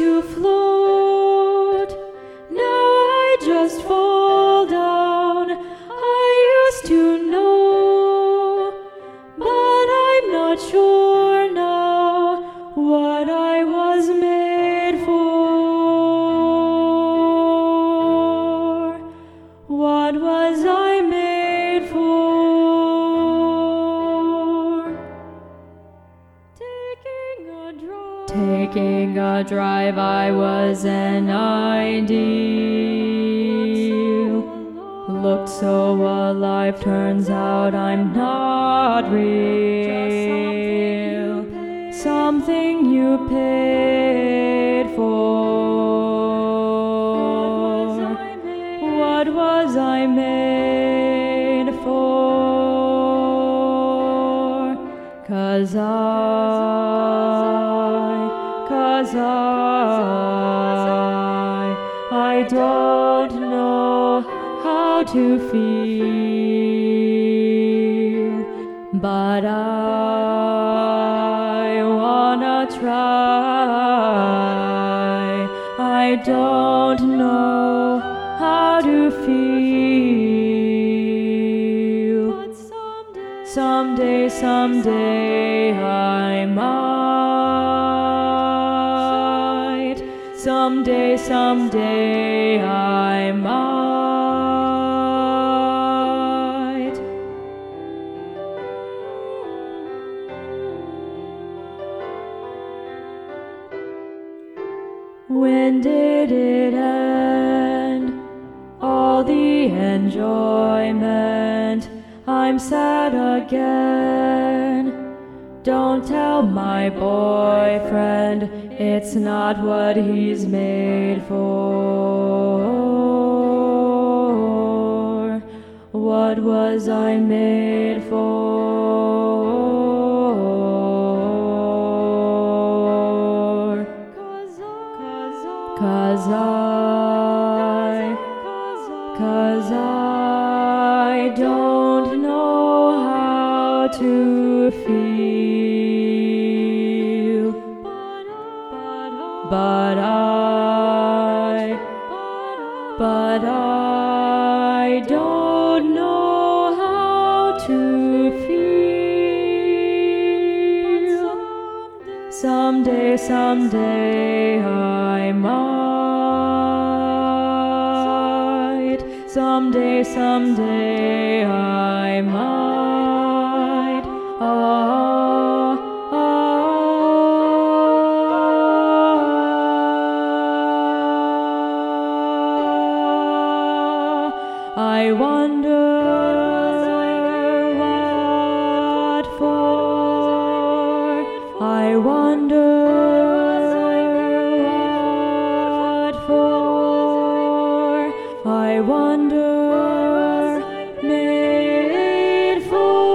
to float, now I just fall down. I used to know, but I'm not sure now what I was made for. What was I made for? Taking a drive, I was an ideal. Looked so alive, turns out I'm not real. Something you paid for. What was I made for? 'Cause I don't know how to feel, but I wanna try. I don't know how to feel, but someday I might. Someday I might. When did it end? All the enjoyment. I'm sad again. Don't tell my boyfriend it's not what he's made for. What was I made for? 'Cause I don't know how to feel, but I don't know how to feel. Someday I might. Someday I might. I wonder what for. I wonder what for. I wonder made for.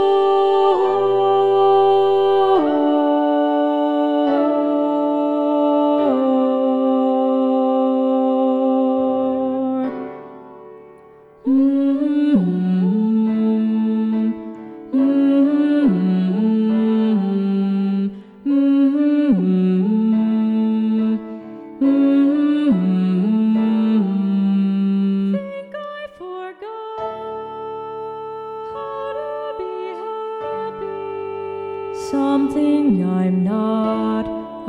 Think I forgot how to be happy. Something I'm not.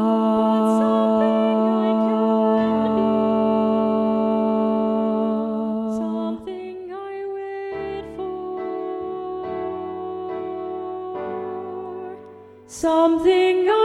Something I wait for. Something I